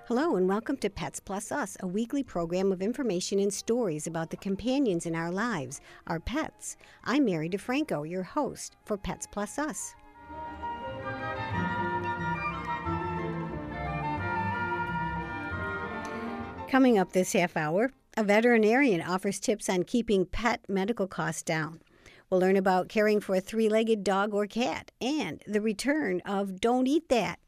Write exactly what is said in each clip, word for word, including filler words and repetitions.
Hello and welcome to Pets Plus Us, a weekly program of information and stories about the companions in our lives, our pets. I'm Mary DeFranco, your host for Pets Plus Us. Coming up this half hour, a veterinarian offers tips on keeping pet medical costs down. We'll learn about caring for a three-legged dog or cat and the return of Don't Eat That.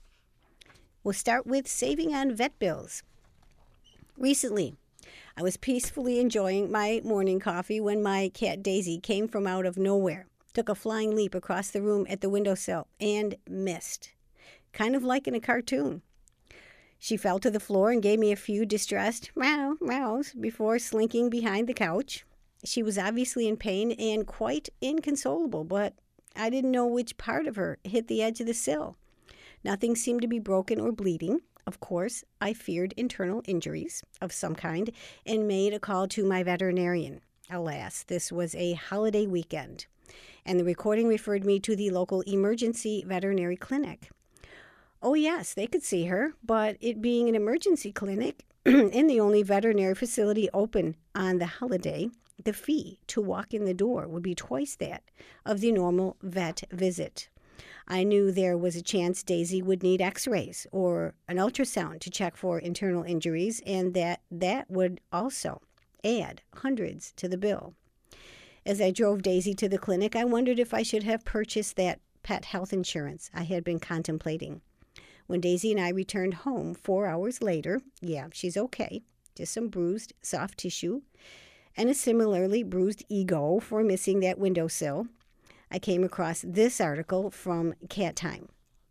We'll start with saving on vet bills. Recently, I was peacefully enjoying my morning coffee when my cat Daisy came from out of nowhere, took a flying leap across the room at the windowsill, and missed. Kind of like in a cartoon. She fell to the floor and gave me a few distressed meow meows before slinking behind the couch. She was obviously in pain and quite inconsolable, but I didn't know which part of her hit the edge of the sill. Nothing seemed to be broken or bleeding. Of course, I feared internal injuries of some kind and made a call to my veterinarian. Alas, this was a holiday weekend, and the recording referred me to the local emergency veterinary clinic. Oh yes, they could see her, but it being an emergency clinic and the only veterinary facility open on the holiday, the fee to walk in the door would be twice that of the normal vet visit. I knew there was a chance Daisy would need x-rays or an ultrasound to check for internal injuries, and that that would also add hundreds to the bill. As I drove Daisy to the clinic, I wondered if I should have purchased that pet health insurance I had been contemplating. When Daisy and I returned home four hours later, yeah, she's okay, just some bruised soft tissue and a similarly bruised ego for missing that windowsill, I came across this article from Cat Time.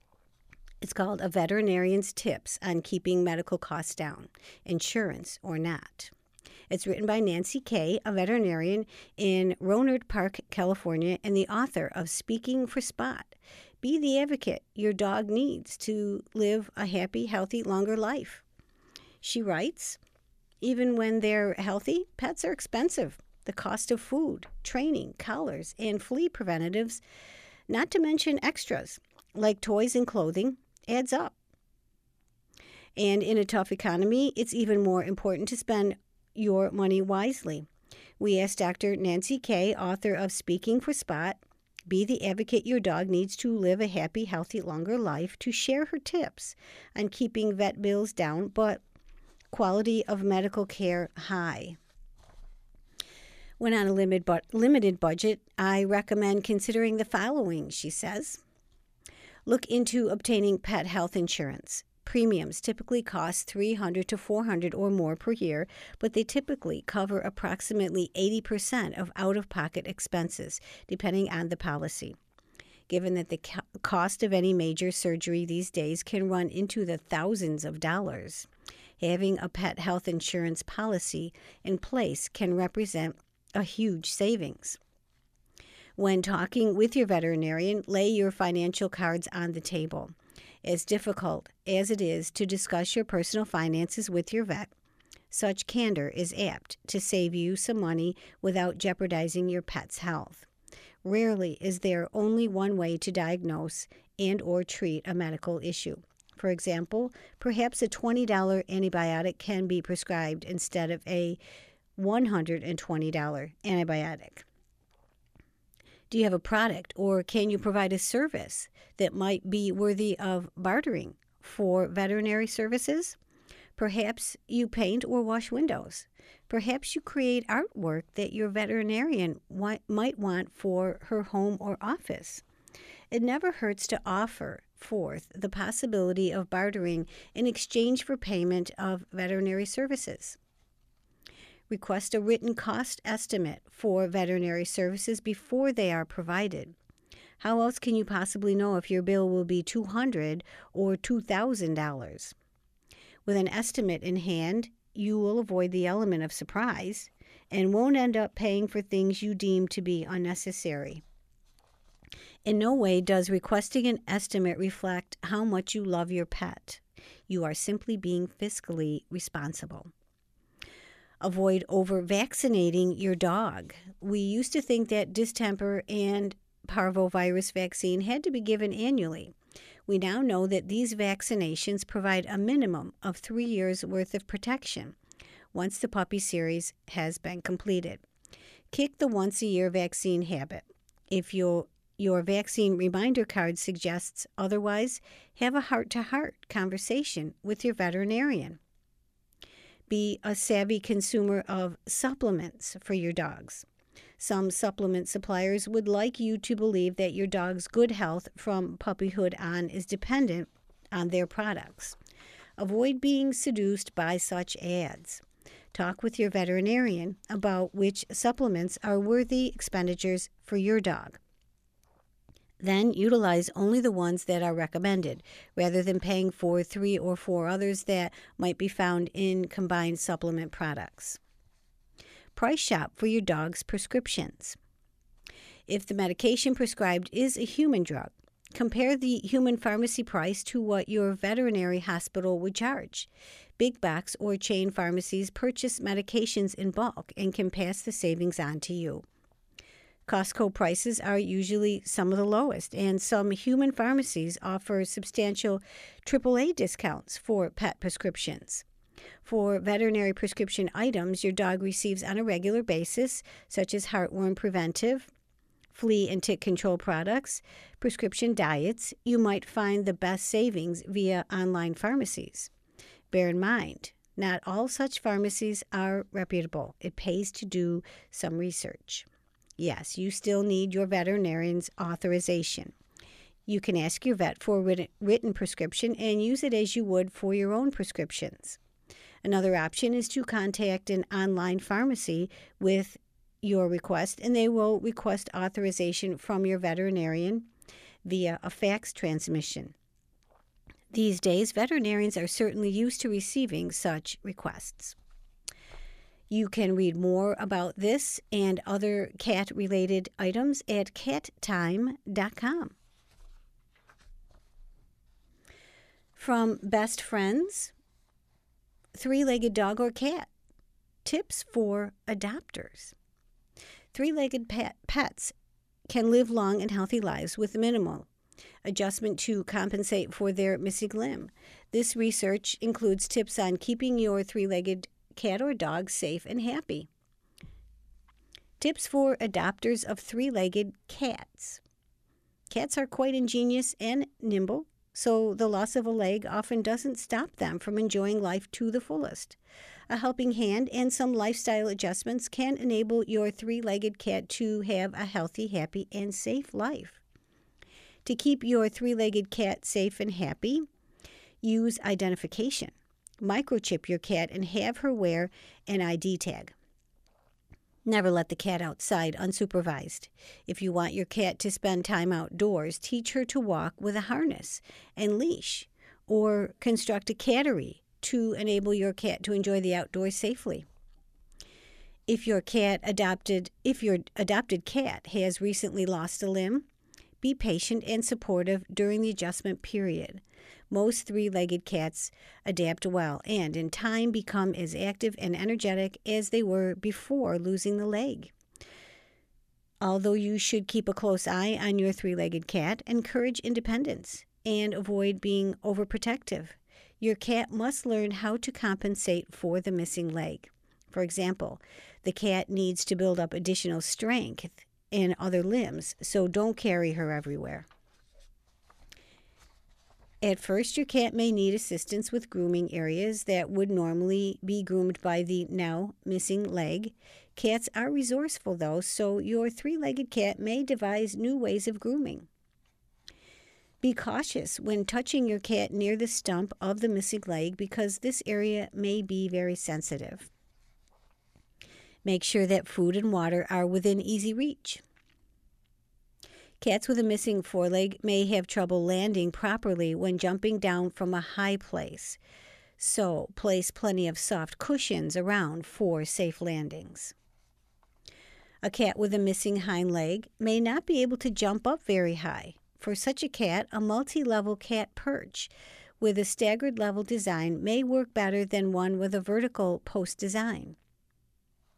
It's called A Veterinarian's Tips on Keeping Medical Costs Down, Insurance or Not. It's written by Nancy Kay, a veterinarian in Rohnert Park, California, and the author of Speaking for Spot. Be the advocate your dog needs to live a happy, healthy, longer life. She writes, even when they're healthy, pets are expensive. The cost of food, training, collars, and flea preventatives, not to mention extras like toys and clothing, adds up. And in a tough economy, it's even more important to spend your money wisely. We asked Doctor Nancy Kay, author of Speaking for Spot, Be the Advocate Your Dog Needs to Live a Happy, Healthy, Longer Life, to share her tips on keeping vet bills down, but quality of medical care high. When on a limit but limited budget, I recommend considering the following, she says. Look into obtaining pet health insurance. Premiums typically cost three hundred to four hundred or more per year, but they typically cover approximately eighty percent of out-of-pocket expenses, depending on the policy. Given that the cost of any major surgery these days can run into the thousands of dollars, having a pet health insurance policy in place can represent a huge savings. When talking with your veterinarian, lay your financial cards on the table. As difficult as it is to discuss your personal finances with your vet, such candor is apt to save you some money without jeopardizing your pet's health. Rarely is there only one way to diagnose and or treat a medical issue. For example, perhaps a twenty dollars antibiotic can be prescribed instead of a one hundred twenty dollars antibiotic. Do you have a product or can you provide a service that might be worthy of bartering for veterinary services? Perhaps you paint or wash windows. Perhaps you create artwork that your veterinarian might want for her home or office. It never hurts to offer forth the possibility of bartering in exchange for payment of veterinary services. Request a written cost estimate for veterinary services before they are provided. How else can you possibly know if your bill will be two hundred dollars or two thousand dollars? With an estimate in hand, you will avoid the element of surprise and won't end up paying for things you deem to be unnecessary. In no way does requesting an estimate reflect how much you love your pet. You are simply being fiscally responsible. Avoid over-vaccinating your dog. We used to think that distemper and parvovirus vaccine had to be given annually. We now know that these vaccinations provide a minimum of three years' worth of protection once the puppy series has been completed. Kick the once-a-year vaccine habit. If your, your vaccine reminder card suggests otherwise, have a heart-to-heart conversation with your veterinarian. Be a savvy consumer of supplements for your dogs. Some supplement suppliers would like you to believe that your dog's good health from puppyhood on is dependent on their products. Avoid being seduced by such ads. Talk with your veterinarian about which supplements are worthy expenditures for your dog. Then utilize only the ones that are recommended, rather than paying for three or four others that might be found in combined supplement products. Price shop for your dog's prescriptions. If the medication prescribed is a human drug, compare the human pharmacy price to what your veterinary hospital would charge. Big box or chain pharmacies purchase medications in bulk and can pass the savings on to you. Costco prices are usually some of the lowest, and some human pharmacies offer substantial triple A discounts for pet prescriptions. For veterinary prescription items your dog receives on a regular basis, such as heartworm preventive, flea and tick control products, prescription diets, you might find the best savings via online pharmacies. Bear in mind, not all such pharmacies are reputable. It pays to do some research. Yes, you still need your veterinarian's authorization. You can ask your vet for a written prescription and use it as you would for your own prescriptions. Another option is to contact an online pharmacy with your request, and they will request authorization from your veterinarian via a fax transmission. These days, veterinarians are certainly used to receiving such requests. You can read more about this and other cat-related items at cat time dot com. From Best Friends, Three-Legged Dog or Cat, Tips for Adopters. Three-legged pet, pets can live long and healthy lives with minimal adjustment to compensate for their missing limb. This research includes tips on keeping your three-legged cat or dog safe and happy. Tips for adopters of three-legged cats. Cats are quite ingenious and nimble, so the loss of a leg often doesn't stop them from enjoying life to the fullest. A helping hand and some lifestyle adjustments can enable your three-legged cat to have a healthy, happy, and safe life. To keep your three-legged cat safe and happy, use identification. Microchip your cat and have her wear an I D tag. Never let the cat outside unsupervised. If you want your cat to spend time outdoors, teach her to walk with a harness and leash, or construct a cattery to enable your cat to enjoy the outdoors safely. If your cat adopted, if your adopted cat has recently lost a limb, be patient and supportive during the adjustment period. Most three-legged cats adapt well and in time become as active and energetic as they were before losing the leg. Although you should keep a close eye on your three-legged cat, encourage independence and avoid being overprotective. Your cat must learn how to compensate for the missing leg. For example, the cat needs to build up additional strength in other limbs, so don't carry her everywhere. At first, your cat may need assistance with grooming areas that would normally be groomed by the now missing leg. Cats are resourceful, though, so your three-legged cat may devise new ways of grooming. Be cautious when touching your cat near the stump of the missing leg because this area may be very sensitive. Make sure that food and water are within easy reach. Cats with a missing foreleg may have trouble landing properly when jumping down from a high place, so place plenty of soft cushions around for safe landings. A cat with a missing hind leg may not be able to jump up very high. For such a cat, a multi-level cat perch with a staggered level design may work better than one with a vertical post design.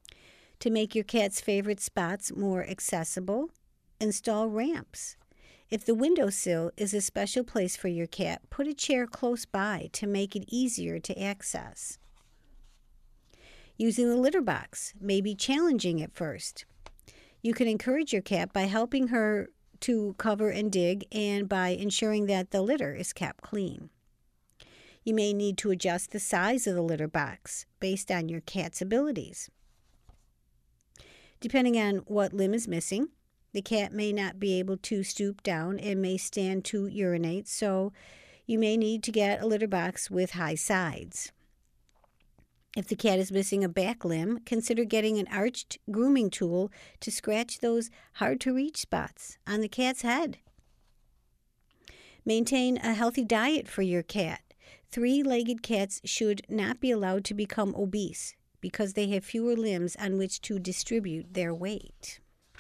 To make your cat's favorite spots more accessible, install ramps. If the windowsill is a special place for your cat, put a chair close by to make it easier to access. Using the litter box may be challenging at first. You can encourage your cat by helping her to cover and dig and by ensuring that the litter is kept clean. You may need to adjust the size of the litter box based on your cat's abilities. Depending on what limb is missing, the cat may not be able to stoop down and may stand to urinate, so you may need to get a litter box with high sides. If the cat is missing a back limb, consider getting an arched grooming tool to scratch those hard-to-reach spots on the cat's head. Maintain a healthy diet for your cat. Three-legged cats should not be allowed to become obese because they have fewer limbs on which to distribute their weight.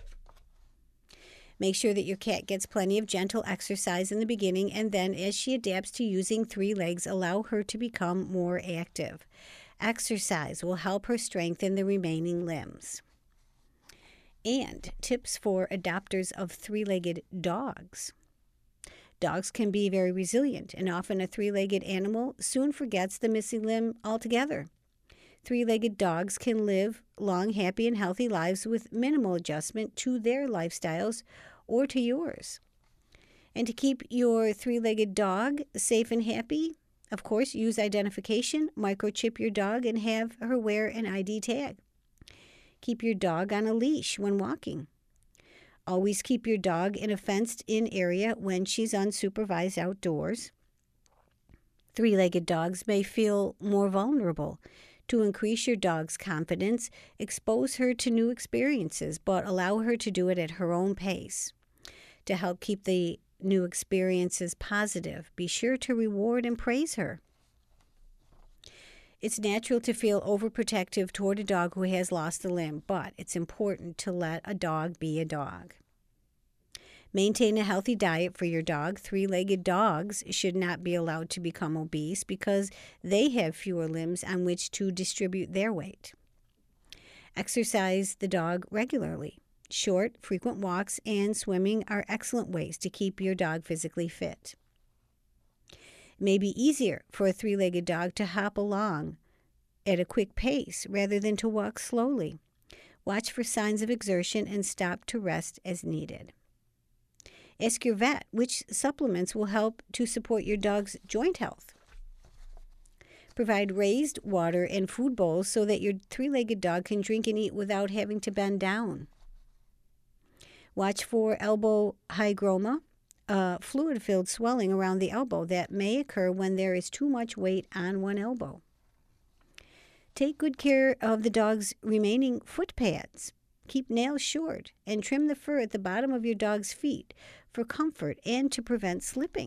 Make sure that your cat gets plenty of gentle exercise in the beginning, and then as she adapts to using three legs, allow her to become more active. Exercise will help her strengthen the remaining limbs. And tips for adopters of three-legged dogs. Dogs can be very resilient, and often a three-legged animal soon forgets the missing limb altogether. Three-legged dogs can live long, happy, and healthy lives with minimal adjustment to their lifestyles or to yours. And to keep your three-legged dog safe and happy, of course, use identification, microchip your dog, and have her wear an I D tag. Keep your dog on a leash when walking. Always keep your dog in a fenced-in area when she's unsupervised outdoors. Three-legged dogs may feel more vulnerable. To increase your dog's confidence, expose her to new experiences, but allow her to do it at her own pace. To help keep the new experiences positive, be sure to reward and praise her. It's natural to feel overprotective toward a dog who has lost a limb, but it's important to let a dog be a dog. Maintain a healthy diet for your dog. Three-legged dogs should not be allowed to become obese because they have fewer limbs on which to distribute their weight. Exercise the dog regularly. Short, frequent walks and swimming are excellent ways to keep your dog physically fit. It may be easier for a three-legged dog to hop along at a quick pace rather than to walk slowly. Watch for signs of exertion and stop to rest as needed. Ask your vet which supplements will help to support your dog's joint health. Provide raised water and food bowls so that your three-legged dog can drink and eat without having to bend down. Watch for elbow hygroma, a fluid-filled swelling around the elbow that may occur when there is too much weight on one elbow. Take good care of the dog's remaining foot pads. Keep nails short and trim the fur at the bottom of your dog's feet for comfort and to prevent slipping.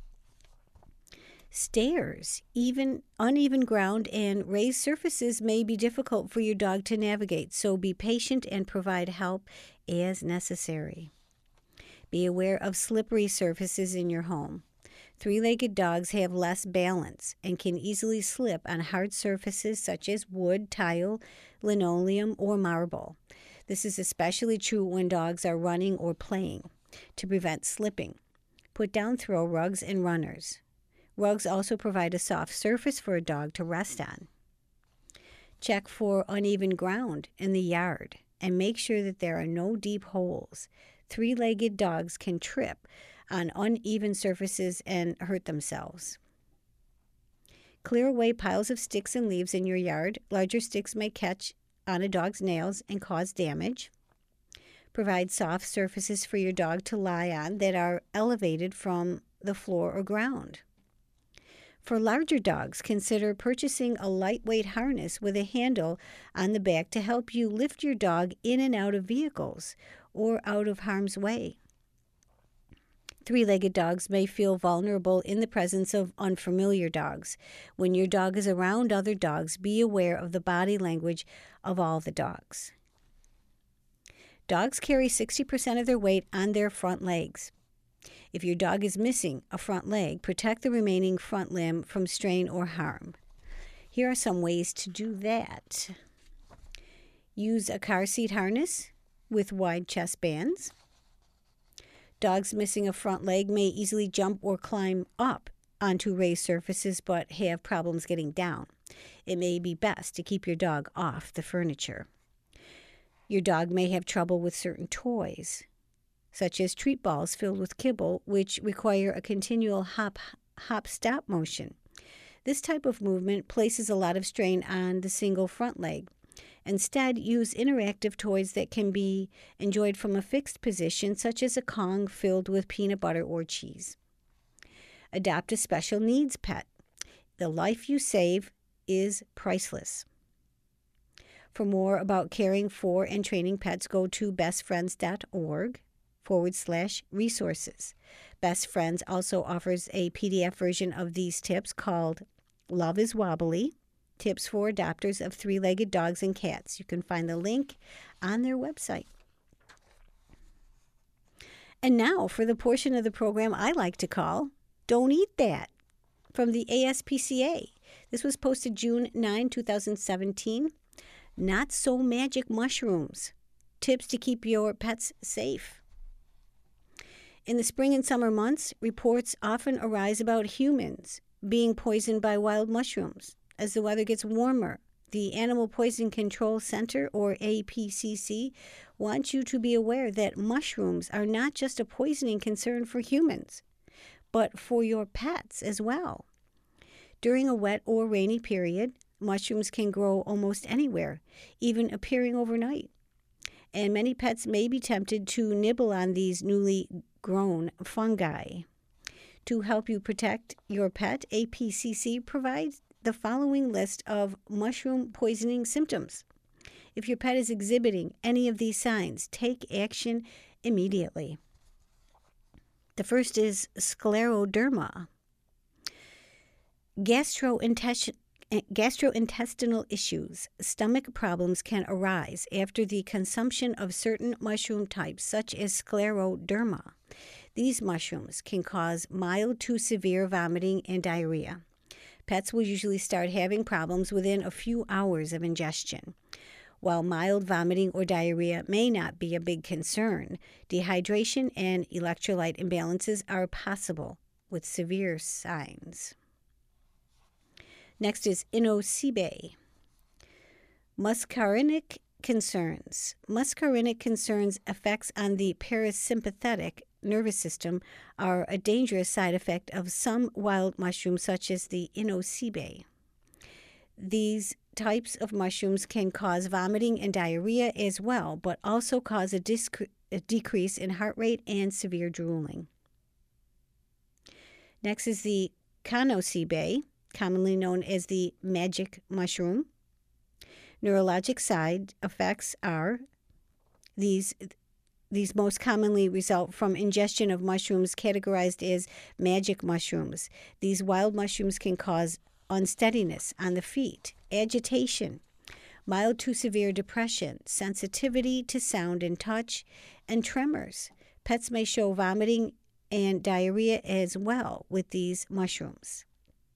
Stairs, even uneven ground, and raised surfaces may be difficult for your dog to navigate, so be patient and provide help as necessary. Be aware of slippery surfaces in your home. Three-legged dogs have less balance and can easily slip on hard surfaces such as wood, tile, linoleum, or marble. This is especially true when dogs are running or playing. To prevent slipping, put down throw rugs and runners. Rugs also provide a soft surface for a dog to rest on. Check for uneven ground in the yard and make sure that there are no deep holes. Three-legged dogs can trip on uneven surfaces and hurt themselves. Clear away piles of sticks and leaves in your yard. Larger sticks may catch on a dog's nails and cause damage. Provide soft surfaces for your dog to lie on that are elevated from the floor or ground. For larger dogs, consider purchasing a lightweight harness with a handle on the back to help you lift your dog in and out of vehicles or out of harm's way. Three-legged dogs may feel vulnerable in the presence of unfamiliar dogs. When your dog is around other dogs, be aware of the body language of all the dogs. Dogs carry sixty percent of their weight on their front legs. If your dog is missing a front leg, protect the remaining front limb from strain or harm. Here are some ways to do that. Use a car seat harness with wide chest bands. Dogs missing a front leg may easily jump or climb up onto raised surfaces but have problems getting down. It may be best to keep your dog off the furniture. Your dog may have trouble with certain toys, such as treat balls filled with kibble, which require a continual hop, hop, stop motion. This type of movement places a lot of strain on the single front leg. Instead, use interactive toys that can be enjoyed from a fixed position, such as a Kong filled with peanut butter or cheese. Adopt a special needs pet. The life you save is priceless. For more about caring for and training pets, go to bestfriends.org forward slash resources. Best Friends also offers a P D F version of these tips called Love is Wobbly, Tips for Adopters of Three-Legged Dogs and Cats. You can find the link on their website. And now for the portion of the program I like to call Don't Eat That, from the A S P C A. This was posted June ninth, two thousand seventeen. Not so magic mushrooms. Tips to keep your pets safe. In the spring and summer months, reports often arise about humans being poisoned by wild mushrooms. As the weather gets warmer, the Animal Poison Control Center, or A P C C, wants you to be aware that mushrooms are not just a poisoning concern for humans, but for your pets as well. During a wet or rainy period, mushrooms can grow almost anywhere, even appearing overnight. And many pets may be tempted to nibble on these newly grown fungi. To help you protect your pet, A P C C provides the following list of mushroom poisoning symptoms. If your pet is exhibiting any of these signs, take action immediately. The first is scleroderma. Gastrointestinal Gastrointestinal issues. Stomach problems can arise after the consumption of certain mushroom types, such as scleroderma. These mushrooms can cause mild to severe vomiting and diarrhea. Pets will usually start having problems within a few hours of ingestion. While mild vomiting or diarrhea may not be a big concern, dehydration and electrolyte imbalances are possible with severe signs. Next is Inocybe. Muscarinic concerns. Muscarinic concerns effects on the parasympathetic nervous system are a dangerous side effect of some wild mushrooms, such as the Inocybe. These types of mushrooms can cause vomiting and diarrhea as well, but also cause a, disc- a decrease in heart rate and severe drooling. Next is the Conocybe, commonly known as the magic mushroom. Neurologic side effects are these these most commonly result from ingestion of mushrooms categorized as magic mushrooms. These wild mushrooms can cause unsteadiness on the feet, agitation, mild to severe depression, sensitivity to sound and touch, and tremors. Pets may show vomiting and diarrhea as well with these mushrooms.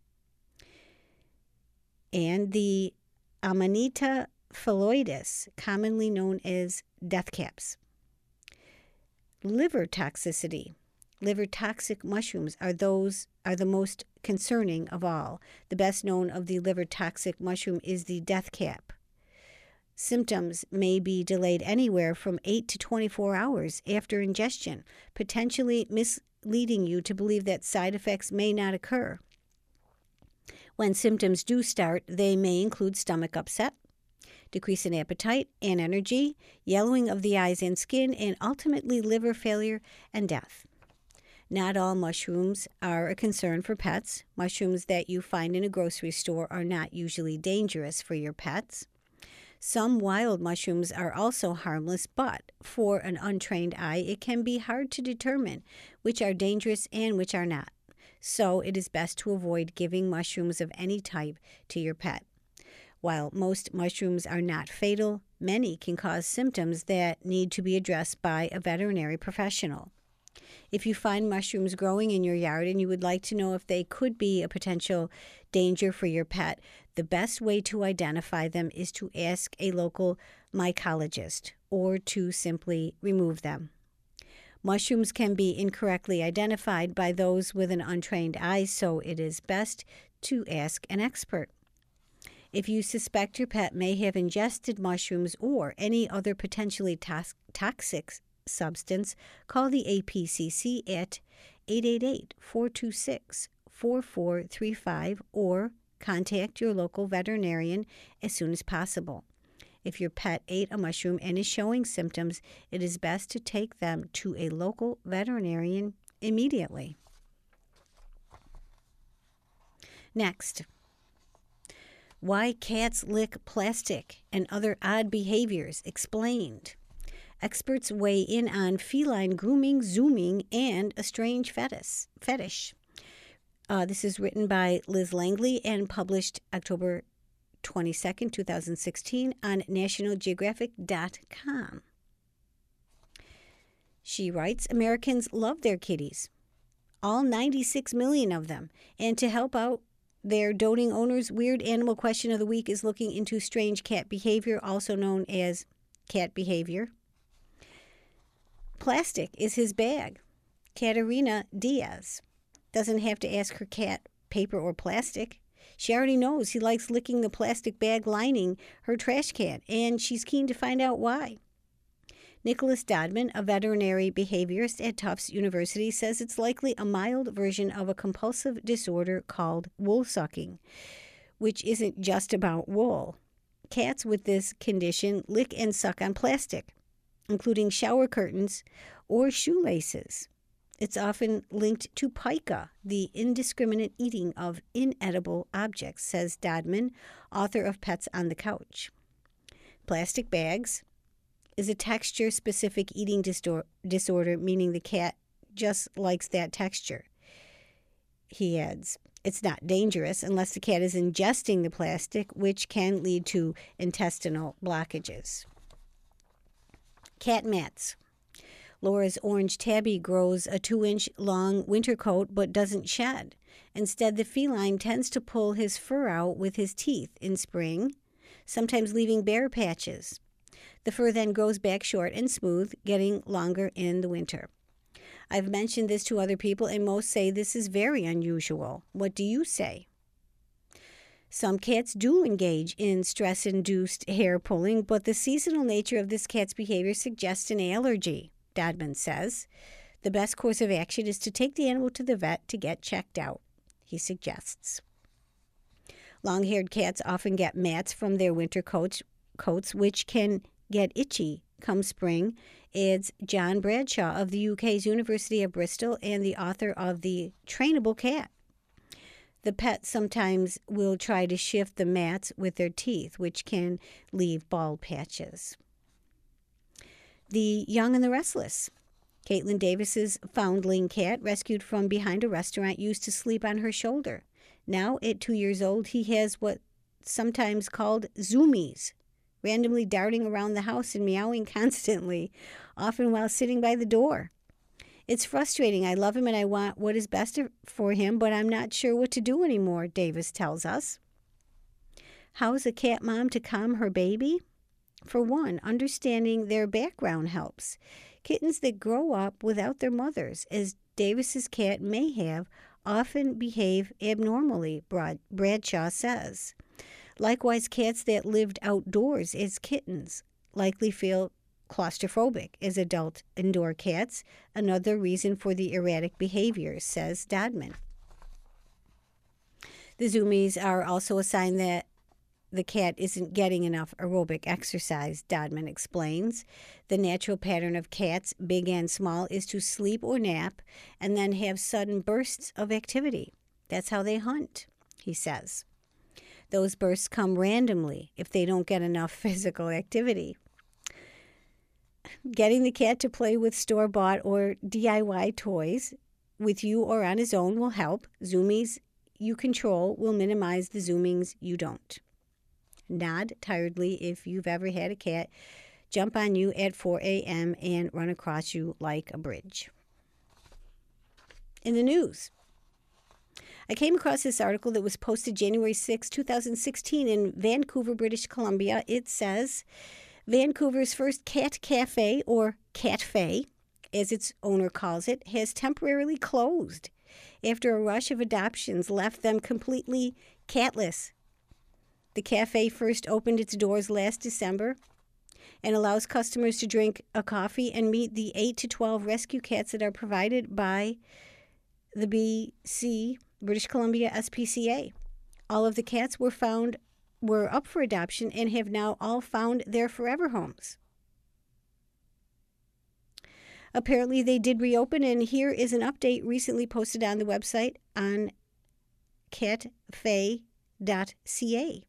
And the Amanita phalloides, commonly known as death caps. Liver toxicity. Liver toxic mushrooms are those are the most concerning of all. The best known of the liver toxic mushroom is the death cap. Symptoms may be delayed anywhere from eight to twenty-four hours after ingestion, potentially misleading you to believe that side effects may not occur. When symptoms do start, they may include stomach upset, decrease in appetite and energy, yellowing of the eyes and skin, and ultimately liver failure and death. Not all mushrooms are a concern for pets. Mushrooms that you find in a grocery store are not usually dangerous for your pets. Some wild mushrooms are also harmless, but for an untrained eye, it can be hard to determine which are dangerous and which are not. So it is best to avoid giving mushrooms of any type to your pet. While most mushrooms are not fatal, many can cause symptoms that need to be addressed by a veterinary professional. If you find mushrooms growing in your yard and you would like to know if they could be a potential danger for your pet, the best way to identify them is to ask a local mycologist or to simply remove them. Mushrooms can be incorrectly identified by those with an untrained eye, so it is best to ask an expert. If you suspect your pet may have ingested mushrooms or any other potentially tos- toxic substance, call the A P C C at eight eight eight, four two six, four four three five or contact your local veterinarian as soon as possible. If your pet ate a mushroom and is showing symptoms, it is best to take them to a local veterinarian immediately. Next, why cats lick plastic and other odd behaviors explained. Experts weigh in on feline grooming, zooming, and a strange fetish. fetish. Uh, this is written by Liz Langley and published October twenty-second, twenty sixteen on national geographic dot com. She writes, Americans love their kitties, all ninety-six million of them, and to help out their doting owners, Weird Animal Question of the Week is looking into strange cat behavior, also known as cat behavior. Plastic is his bag. Katerina Diaz doesn't have to ask her cat paper or plastic. She already knows he likes licking the plastic bag lining her trash can, and she's keen to find out why. Nicholas Dodman, a veterinary behaviorist at Tufts University, says it's likely a mild version of a compulsive disorder called wool sucking, which isn't just about wool. Cats with this condition lick and suck on plastic, including shower curtains or shoelaces. It's often linked to pica, the indiscriminate eating of inedible objects, says Dodman, author of Pets on the Couch. Plastic bags is a texture-specific eating distor- disorder, meaning the cat just likes that texture. He adds, it's not dangerous unless the cat is ingesting the plastic, which can lead to intestinal blockages. Cat mats. Laura's orange tabby grows a two-inch long winter coat but doesn't shed. Instead, the feline tends to pull his fur out with his teeth in spring, sometimes leaving bare patches. The fur then grows back short and smooth, getting longer in the winter. I've mentioned this to other people, and most say this is very unusual. What do you say? Some cats do engage in stress-induced hair pulling, but the seasonal nature of this cat's behavior suggests an allergy, Dodman says. The best course of action is to take the animal to the vet to get checked out, he suggests. Long-haired cats often get mats from their winter coats, coats which can get itchy come spring, adds John Bradshaw of the U K's University of Bristol and the author of The Trainable Cat. The pet sometimes will try to shift the mats with their teeth, which can leave bald patches. The Young and the Restless. Caitlin Davis's foundling cat, rescued from behind a restaurant, used to sleep on her shoulder. Now, at two years old, he has what's sometimes called zoomies, randomly darting around the house and meowing constantly, often while sitting by the door. It's frustrating. I love him and I want what is best for him, but I'm not sure what to do anymore, Davis tells us. How's a cat mom to calm her baby? For one, understanding their background helps. Kittens that grow up without their mothers, as Davis's cat may have, often behave abnormally, Bradshaw says. Likewise, cats that lived outdoors as kittens likely feel claustrophobic as adult indoor cats, another reason for the erratic behavior, says Dodman. The zoomies are also a sign that the cat isn't getting enough aerobic exercise, Dodman explains. The natural pattern of cats, big and small, is to sleep or nap and then have sudden bursts of activity. That's how they hunt, he says. Those bursts come randomly if they don't get enough physical activity. Getting the cat to play with store-bought or D I Y toys with you or on his own will help. Zoomies you control will minimize the zoomings you don't. Nod tiredly if you've ever had a cat jump on you at four a.m. and run across you like a bridge. In the news, I came across this article that was posted January sixth, twenty sixteen in Vancouver, British Columbia. It says, Vancouver's first cat cafe, or catfe, as its owner calls it, has temporarily closed after a rush of adoptions left them completely catless. The cafe first opened its doors last December and allows customers to drink a coffee and meet the eight to twelve rescue cats that are provided by the B C, British Columbia S P C A. All of the cats were found were up for adoption and have now all found their forever homes. Apparently, they did reopen, and here is an update recently posted on the website on catfe dot c a.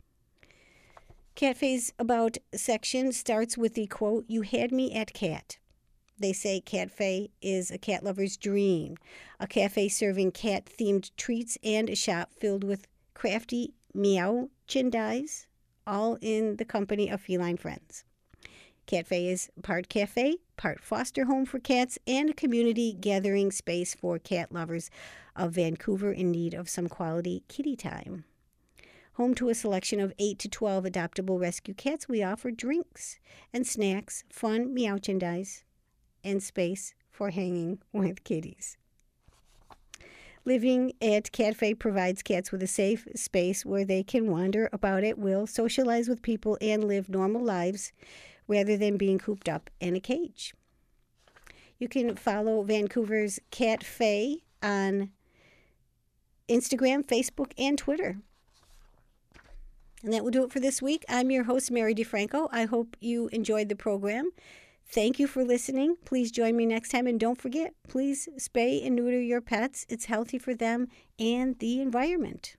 Catfe's About section starts with the quote, "You had me at cat." They say Catfe is a cat lover's dream, a cafe serving cat-themed treats and a shop filled with crafty meow-chindies, all in the company of feline friends. Catfe is part cafe, part foster home for cats, and a community gathering space for cat lovers of Vancouver in need of some quality kitty time. Home to a selection of eight to twelve adoptable rescue cats, we offer drinks and snacks, fun meow-chindies, and space for hanging with kitties. Living at Catfe provides cats with a safe space where they can wander about at will, socialize with people, and live normal lives rather than being cooped up in a cage. You can follow Vancouver's Catfe on Instagram, Facebook, and Twitter. And that will do it for this week. I'm your host, Mary DeFranco. I hope you enjoyed the program. Thank you for listening. Please join me next time. And don't forget, please spay and neuter your pets. It's healthy for them and the environment.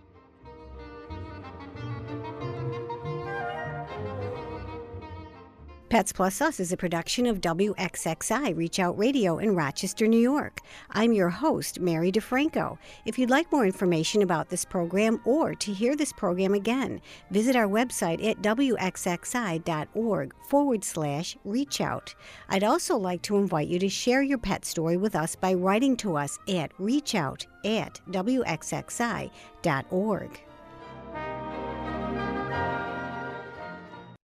Pets Plus Us is a production of W X X I Reach Out Radio in Rochester, New York. I'm your host, Mary DeFranco. If you'd like more information about this program or to hear this program again, visit our website at wxxi.org forward slash reach out. I'd also like to invite you to share your pet story with us by writing to us at reachout at wxxi.org.